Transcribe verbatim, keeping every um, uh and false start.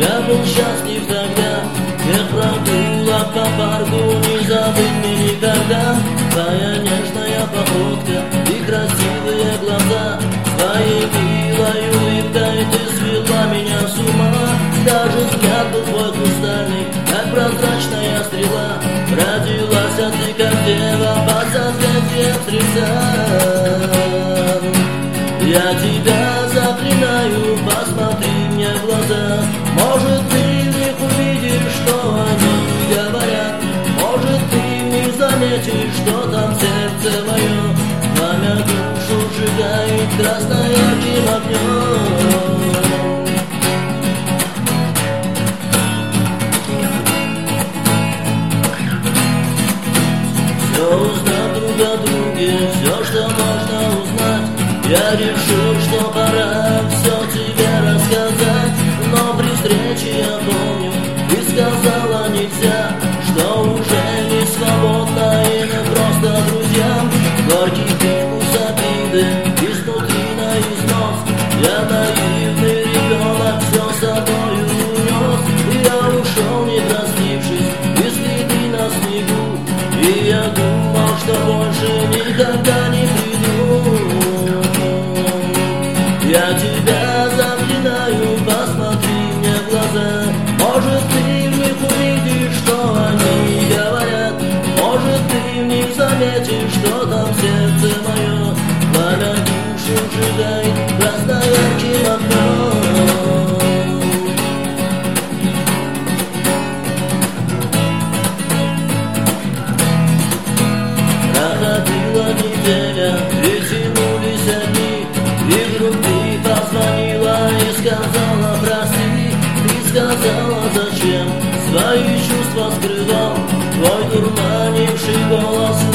Я был счастлив тогда, тех прогулок по парку не забыть мне никогда. Твоя нежная походка и красивые глаза, твоей милой улыбкой ты свела меня с ума. Даже взгляд был твой хрустальный, как прозрачная стрела. Родилась а ты как дева под созвездием стрельца. Я тебя заклинаю, посмотри мне в глаза. Может, ты в них увидишь, что они говорят. Может, ты не заметишь, что там сердце мое пламя душу сжигает красно-ярким огнем. Все узнать друг о друге, все, что можно узнать. Я решил, что пора все тебе рассказать. Но при встрече я помню, ты сказала нельзя, что уже не свободно и не просто друзьям. Горький привкус обиды изнутри на износ. Я наивный ребенок все с собою унес. И я ушел, не простившись, без следы на снегу. И я думал, что больше никогда не приду. Я тебя заклинаю, посмотри мне в глаза. Может, ты в них увидишь, что они говорят. Может, ты в них заметишь, что там сердце мое пламя душу сжигает красно-ярким огнем. Проходила неделя, и тянулись одни, и вдруг ты позвонила и сказала прости. Ты сказала зачем, свои чувства скрывал твой дурманивший голос.